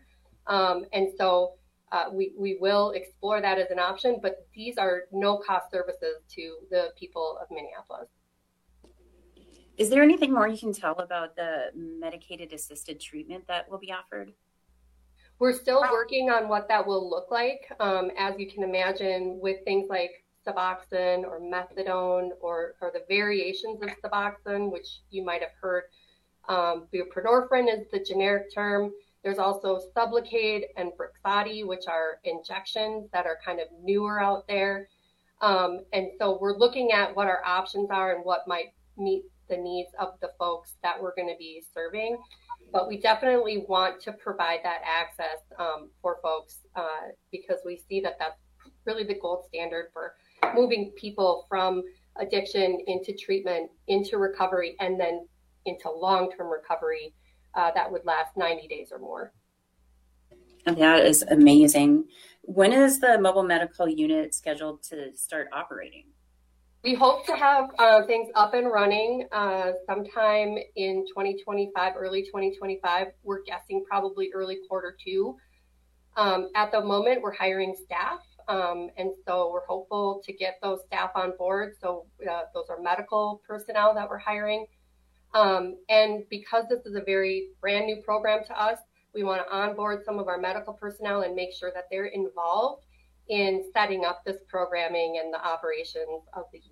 We will explore that as an option, but these are no cost services to the people of Minneapolis. Is there anything more you can tell about the medicated assisted treatment that will be offered? We're still working on what that will look like. As you can imagine, with things like Suboxone or methadone or the variations of Suboxone, which you might have heard, buprenorphine is the generic term. There's also Sublocade and Brixadi, which are injections that are kind of newer out there. And so we're looking at what our options are and what might meet the needs of the folks that we're going to be serving. But we definitely want to provide that access for folks because we see that that's really the gold standard for moving people from addiction into treatment, into recovery, and then into long-term recovery that would last 90 days or more. That is amazing. When is the mobile medical unit scheduled to start operating? We hope to have things up and running sometime in 2025, early 2025. We're guessing probably early Q2. At the moment, we're hiring staff. And so we're hopeful to get those staff on board. So those are medical personnel that we're hiring. And because this is a very brand new program to us, we want to onboard some of our medical personnel and make sure that they're involved in setting up this programming and the operations of the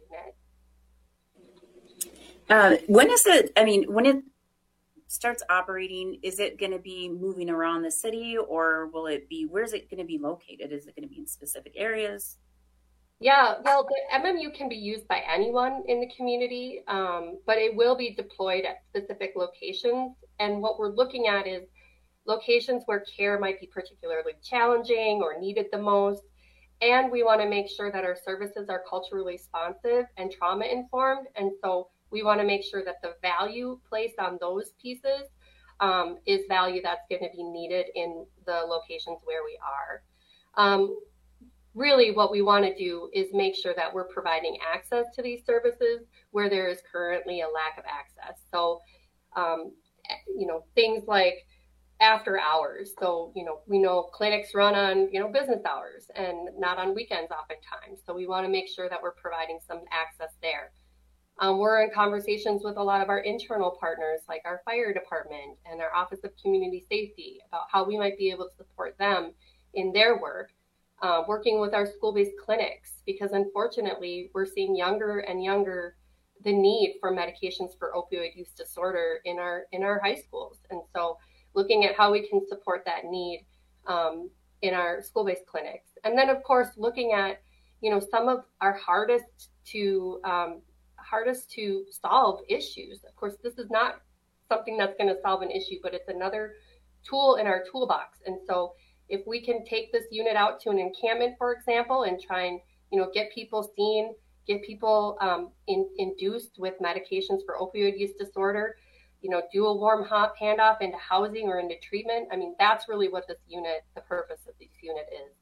unit. When it starts operating, is it going to be moving around the city, or where's it going to be located? Is it going to be in specific areas? Yeah, well, the MMU can be used by anyone in the community, but it will be deployed at specific locations. And what we're looking at is locations where care might be particularly challenging or needed the most. And we want to make sure that our services are culturally responsive and trauma informed. And so we want to make sure that the value placed on those pieces is value that's going to be needed in the locations where we are. Really, what we want to do is make sure that we're providing access to these services where there is currently a lack of access. So, things like after hours. So, we know clinics run on, business hours and not on weekends oftentimes. So we want to make sure that we're providing some access there. We're in conversations with a lot of our internal partners, like our fire department and our Office of Community Safety, about how we might be able to support them in their work. Working with our school-based clinics, because unfortunately we're seeing younger and younger the need for medications for opioid use disorder in our high schools. And so looking at how we can support that need in our school-based clinics. And then of course, looking at, some of our hardest to solve issues. Of course, this is not something that's going to solve an issue, but it's another tool in our toolbox. And so if we can take this unit out to an encampment, for example, and try and, get people seen, get people induced with medications for opioid use disorder, do a warm handoff into housing or into treatment. I mean, that's really what the purpose of this unit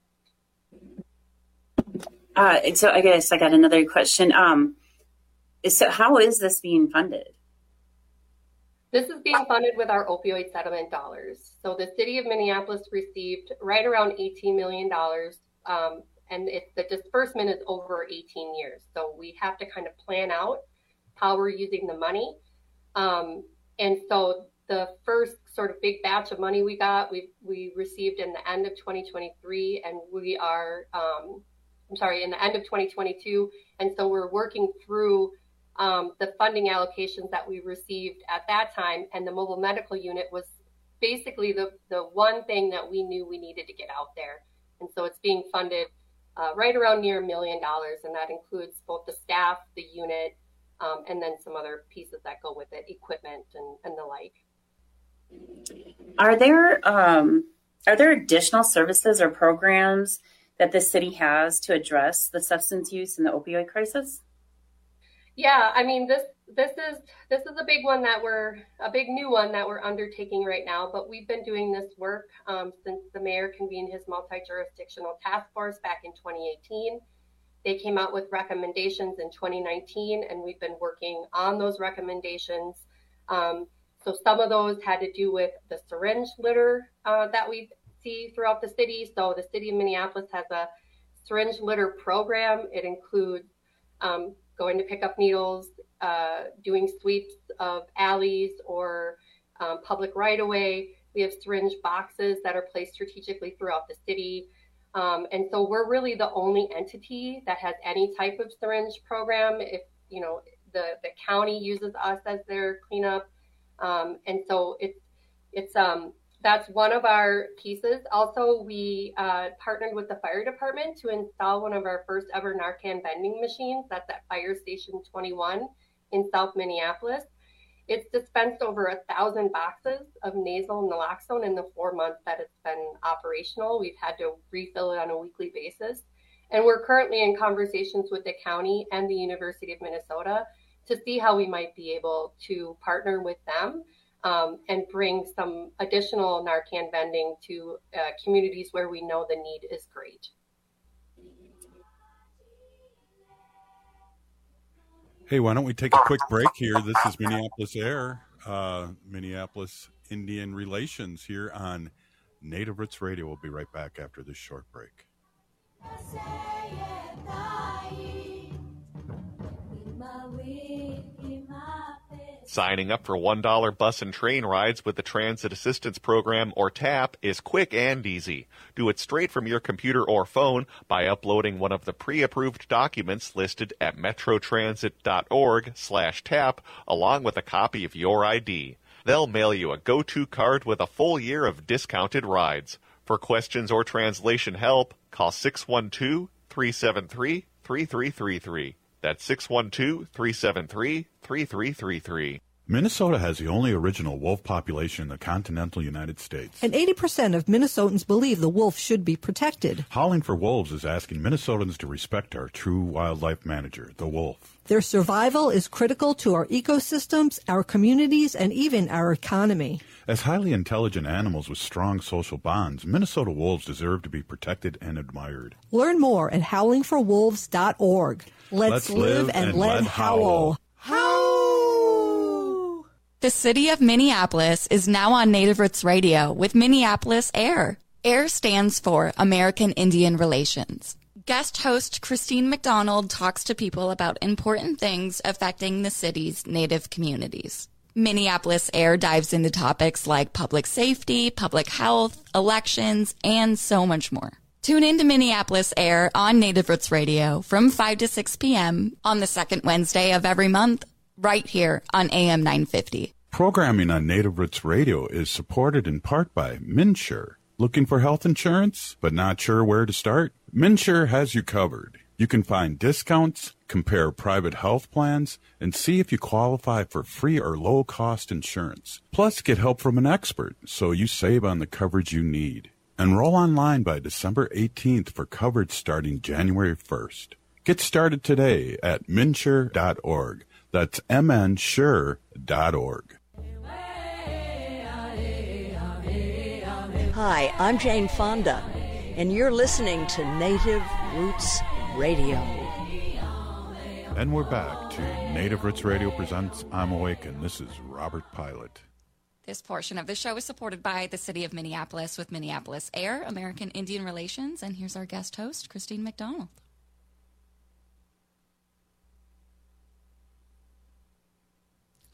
is. So I guess I got another question. So how is this being funded? This is being funded with our opioid settlement dollars. So the city of Minneapolis received right around $18 million, and the disbursement is over 18 years. So we have to kind of plan out how we're using the money. And so the first sort of big batch of money we got, we received in the end of 2023, and we are, in the end of 2022. And so we're working through the funding allocations that we received at that time. And the mobile medical unit was basically the one thing that we knew we needed to get out there. And so it's being funded right around near $1 million. And that includes both the staff, the unit, and then some other pieces that go with it, equipment and the like. Are there additional services or programs that the city has to address the substance use and the opioid crisis? Yeah, I mean, this is a big one a big new one that we're undertaking right now, but we've been doing this work since the mayor convened his multi-jurisdictional task force back in 2018. They came out with recommendations in 2019, and we've been working on those recommendations. So some of those had to do with the syringe litter that we see throughout the city. So the city of Minneapolis has a syringe litter program. It includes going to pick up needles, doing sweeps of alleys or public right-of-way. We have syringe boxes that are placed strategically throughout the city. And so we're really the only entity that has any type of syringe program. If, the county uses us as their cleanup. And so that's one of our pieces. Also, we partnered with the fire department to install one of our first ever Narcan vending machines. That's at Fire Station 21 in South Minneapolis. It's dispensed over 1,000 boxes of nasal naloxone in the 4 months that it's been operational. We've had to refill it on a weekly basis. And we're currently in conversations with the county and the University of Minnesota to see how we might be able to partner with them and bring some additional Narcan vending to communities where we know the need is great. Hey, why don't we take a quick break here? This is Minneapolis Air, Minneapolis Indian Relations here on Native Roots Radio. We'll be right back after this short break. Signing up for $1 bus and train rides with the Transit Assistance Program, or TAP, is quick and easy. Do it straight from your computer or phone by uploading one of the pre-approved documents listed at metrotransit.org/TAP, along with a copy of your ID. They'll mail you a go-to card with a full year of discounted rides. For questions or translation help, call 612-373-3333. That's 612-373-3333. Minnesota has the only original wolf population in the continental United States. And 80% of Minnesotans believe the wolf should be protected. Howling for Wolves is asking Minnesotans to respect our true wildlife manager, the wolf. Their survival is critical to our ecosystems, our communities, and even our economy. As highly intelligent animals with strong social bonds, Minnesota wolves deserve to be protected and admired. Learn more at howlingforwolves.org. Let's live and let howl. The city of Minneapolis is now on Native Roots Radio with Minneapolis AIR. AIR stands for American Indian Relations. Guest host Christine McDonald talks to people about important things affecting the city's Native communities. Minneapolis AIR dives into topics like public safety, public health, elections, and so much more. Tune in to Minneapolis AIR on Native Roots Radio from 5 to 6 p.m. on the second Wednesday of every month, right here on AM 950. Programming on Native Roots Radio is supported in part by MNsure. Looking for health insurance, but not sure where to start? MNsure has you covered. You can find discounts, compare private health plans, and see if you qualify for free or low-cost insurance. Plus, get help from an expert so you save on the coverage you need. Enroll online by December 18th for coverage starting January 1st. Get started today at MNsure.org. That's MNsure.org. Hi, I'm Jane Fonda, and you're listening to Native Roots Radio. And we're back to Native Roots Radio presents I'm Awake, and this is Robert Pilot. This portion of the show is supported by the City of Minneapolis with Minneapolis AIR, American Indian Relations, and here's our guest host, Christine McDonald.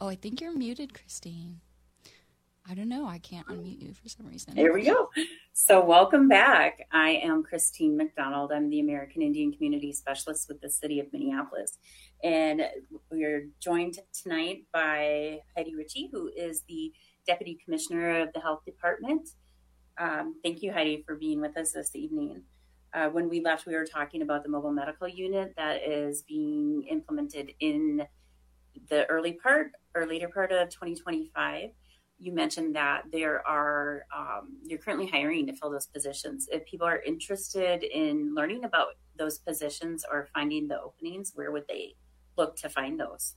Oh, I think you're muted, Christine. I don't know. I can't unmute you for some reason. There we go. So welcome back. I am Christine McDonald. I'm the American Indian Community Specialist with the City of Minneapolis. And we're joined tonight by Heidi Ritchie, who is the Deputy Commissioner of the Health Department. Thank you, Heidi, for being with us this evening. When we left, we were talking about the mobile medical unit that is being implemented in the later part of 2025. You mentioned that you're currently hiring to fill those positions. If people are interested in learning about those positions or finding the openings, where would they look to find those?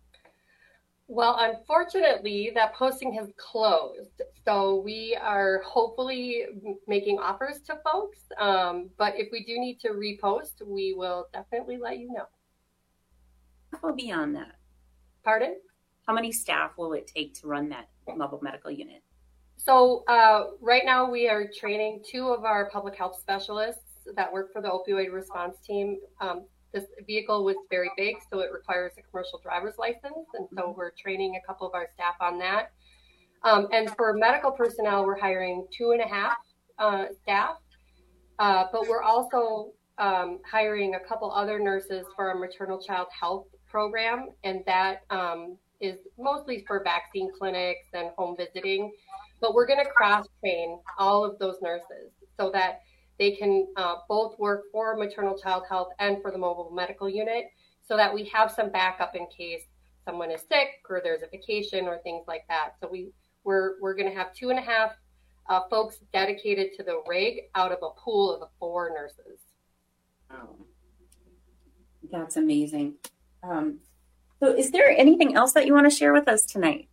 Well, unfortunately, that posting has closed. So we are hopefully making offers to folks. But if we do need to repost, we will definitely let you know. What will be on that? Pardon? How many staff will it take to run that mobile medical unit? So right now we are training 2 of our public health specialists that work for the opioid response team. This vehicle was very big, so it requires a commercial driver's license. And so we're training a couple of our staff on that. And for medical personnel, we're hiring 2.5 staff. But we're also hiring a couple other nurses for our maternal child health program. And that is mostly for vaccine clinics and home visiting. But we're going to cross-train all of those nurses so that they can both work for maternal child health and for the mobile medical unit, so that we have some backup in case someone is sick or there's a vacation or things like that. So we're going to have 2.5 folks dedicated to the rig out of a pool of 4 nurses. Wow. That's amazing. So is there anything else that you want to share with us tonight?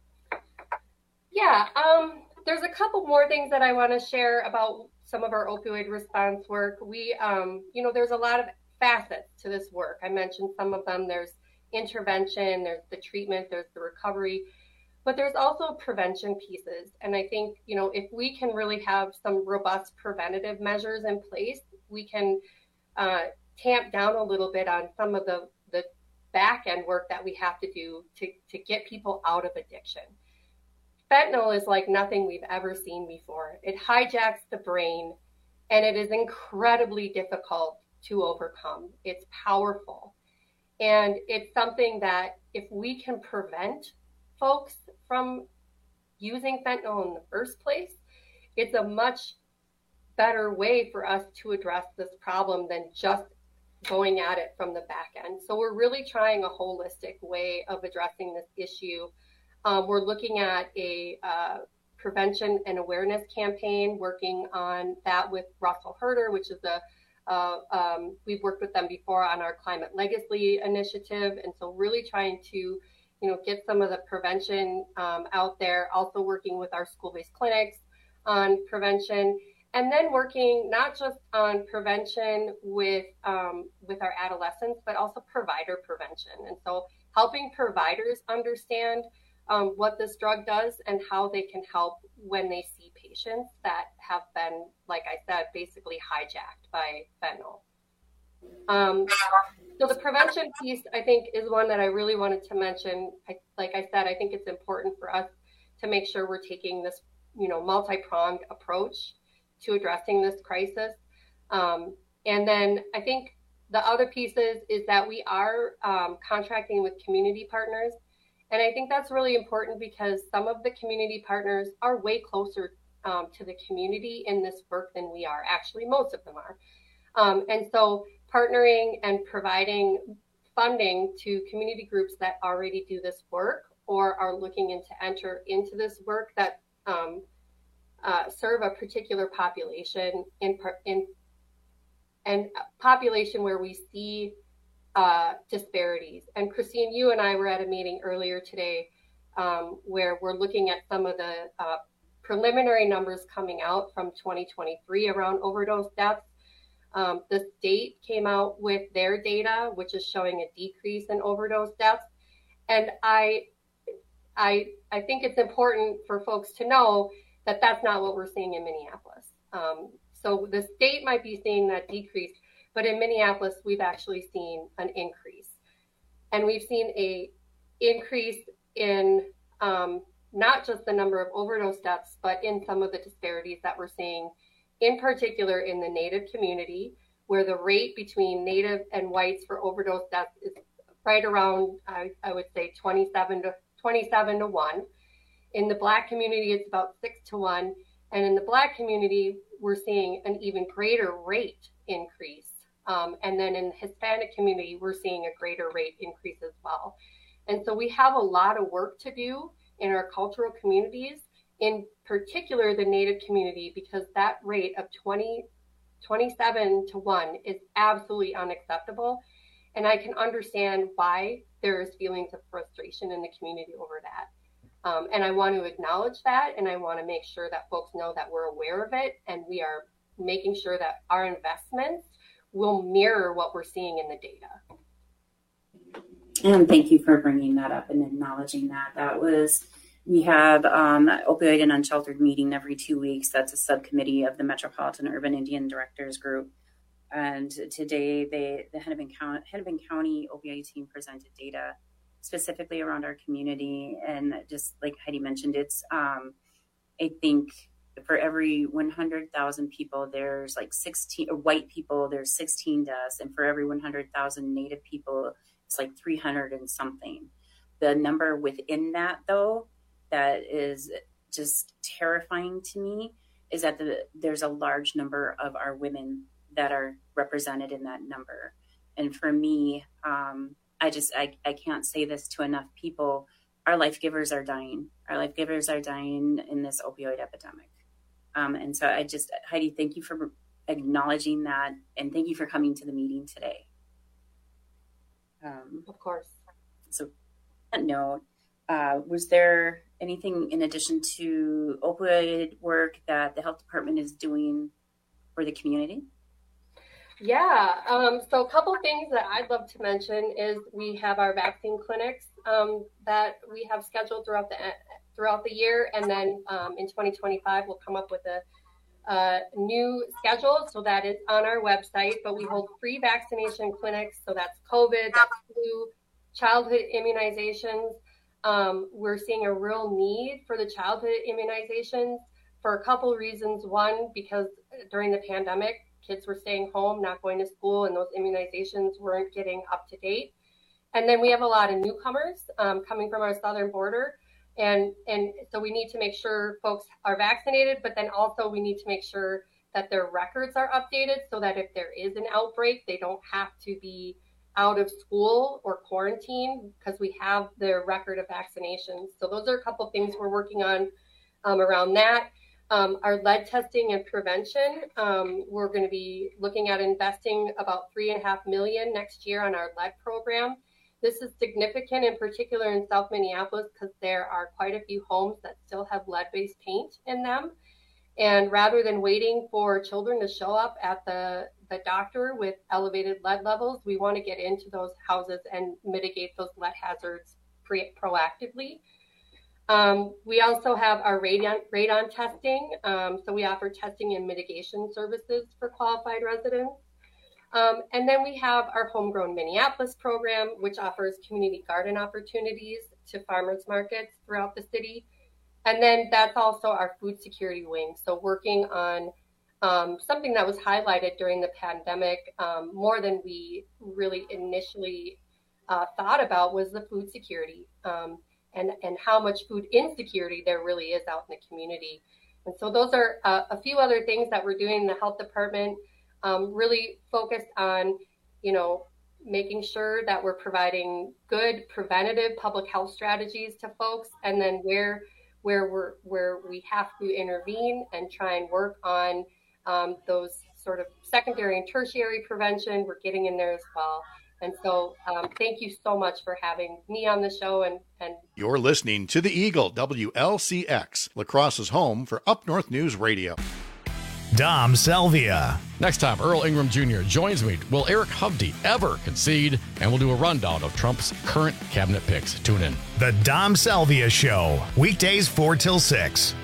Yeah, there's a couple more things that I want to share about some of our opioid response work. We, there's a lot of facets to this work. I mentioned some of them. There's intervention, there's the treatment, there's the recovery, but there's also prevention pieces. And I think, if we can really have some robust preventative measures in place, we can tamp down a little bit on some of the back end work that we have to do to get people out of addiction. Fentanyl is like nothing we've ever seen before. It hijacks the brain, and it is incredibly difficult to overcome. It's powerful. And it's something that if we can prevent folks from using fentanyl in the first place, it's a much better way for us to address this problem than just going at it from the back end. So we're really trying a holistic way of addressing this issue. We're looking at a prevention and awareness campaign, working on that with Russell Herter, which is we've worked with them before on our Climate Legacy initiative. And so really trying to, get some of the prevention out there, also working with our school-based clinics on prevention, and then working not just on prevention with our adolescents, but also provider prevention. And so helping providers understand what this drug does and how they can help when they see patients that have been, like I said, basically hijacked by fentanyl. So the prevention piece, I think, is one that I really wanted to mention. Like I said, I think it's important for us to make sure we're taking this, multi-pronged approach to addressing this crisis. And then I think the other pieces is that we are contracting with community partners. And I think that's really important because some of the community partners are way closer to the community in this work than we are. Actually, most of them are. And so partnering and providing funding to community groups that already do this work or are looking to enter into this work that serve a particular population and a population where we see disparities. And Christine, you and I were at a meeting earlier today where we're looking at some of the preliminary numbers coming out from 2023 around overdose deaths. The state came out with their data, which is showing a decrease in overdose deaths. And I think it's important for folks to know that that's not what we're seeing in Minneapolis. So the state might be seeing that decrease, but in Minneapolis, we've actually seen an increase. And we've seen a increase in not just the number of overdose deaths, but in some of the disparities that we're seeing, in particular in the Native community, where the rate between Native and whites for overdose deaths is right around, I would say, 27 to 1. In the Black community, it's about 6 to 1. And in the Black community, we're seeing an even greater rate increase. And then in the Hispanic community, we're seeing a greater rate increase as well. And so we have a lot of work to do in our cultural communities, in particular the Native community, because that rate of 27 to 1 is absolutely unacceptable. And I can understand why there is feelings of frustration in the community over that. And I want to acknowledge that, and I want to make sure that folks know that we're aware of it, and we are making sure that our investments will mirror what we're seeing in the data. And thank you for bringing that up and acknowledging that. We have opioid and unsheltered meeting every 2 weeks. That's a subcommittee of the Metropolitan Urban Indian Directors Group. And today, the Hennepin County opioid team presented data specifically around our community. And just like Heidi mentioned, it's, I think for every 100,000 people, there's like 16, or white people, there's 16 deaths. And for every 100,000 Native people, it's like 300 and something. The number within that, though, that is just terrifying to me is that there's a large number of our women that are represented in that number. And for me, I can't say this to enough people. Our life givers are dying. Our life givers are dying in this opioid epidemic. And so Heidi, thank you for acknowledging that. And thank you for coming to the meeting today. Of course. So on that note, was there anything in addition to opioid work that the health department is doing for the community? Yeah, so a couple of things that I'd love to mention is we have our vaccine clinics that we have scheduled throughout the year, and then in 2025 we'll come up with a new schedule, so that is on our website. But we hold free vaccination clinics, so that's COVID, that's flu, childhood immunizations. We're seeing a real need for the childhood immunizations for a couple of reasons. One, because during the pandemic, kids were staying home, not going to school, and those immunizations weren't getting up to date. And then we have a lot of newcomers coming from our southern border. And so we need to make sure folks are vaccinated, but then also we need to make sure that their records are updated so that if there is an outbreak, they don't have to be out of school or quarantine because we have their record of vaccinations. So those are a couple of things we're working on around that. Our lead testing and prevention, we're going to be looking at investing about $3.5 million next year on our lead program. This is significant in particular in South Minneapolis because there are quite a few homes that still have lead-based paint in them. And rather than waiting for children to show up at the doctor with elevated lead levels, we want to get into those houses and mitigate those lead hazards proactively. We also have our radon testing. So we offer testing and mitigation services for qualified residents. And then we have our Homegrown Minneapolis program, which offers community garden opportunities to farmers markets throughout the city. And then that's also our food security wing. So working on something that was highlighted during the pandemic more than we really initially thought about was the food security and how much food insecurity there really is out in the community. And so those are a few other things that we're doing in the health department, really focused on, making sure that we're providing good preventative public health strategies to folks, and then where we have to intervene and try and work on those sort of secondary and tertiary prevention, we're getting in there as well. And so thank you so much for having me on the show. And You're listening to The Eagle, WLCX, La Crosse's home for Up North News Radio. Dom Selvia. Next time, Earl Ingram Jr. joins me. Will Eric Hovde ever concede? And we'll do a rundown of Trump's current cabinet picks. Tune in. The Dom Selvia Show, weekdays 4 till 6.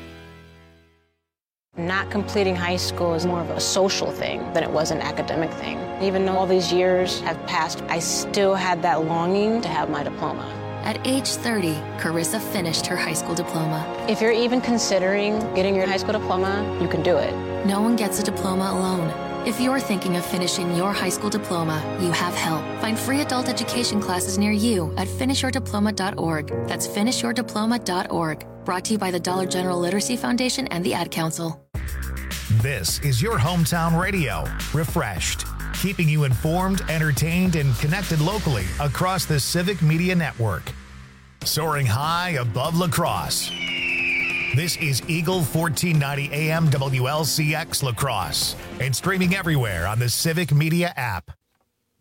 Not completing high school is more of a social thing than it was an academic thing. Even though all these years have passed, I still had that longing to have my diploma. At age 30, Carissa finished her high school diploma. If you're even considering getting your high school diploma, you can do it. No one gets a diploma alone. If you're thinking of finishing your high school diploma, you have help. Find free adult education classes near you at finishyourdiploma.org. That's finishyourdiploma.org. Brought to you by the Dollar General Literacy Foundation and the Ad Council. This is your hometown radio, Refreshed, keeping you informed, entertained, and connected locally across the Civic Media Network. Soaring high above La Crosse. This is Eagle 1490 AM WLCX La Crosse and streaming everywhere on the Civic Media app.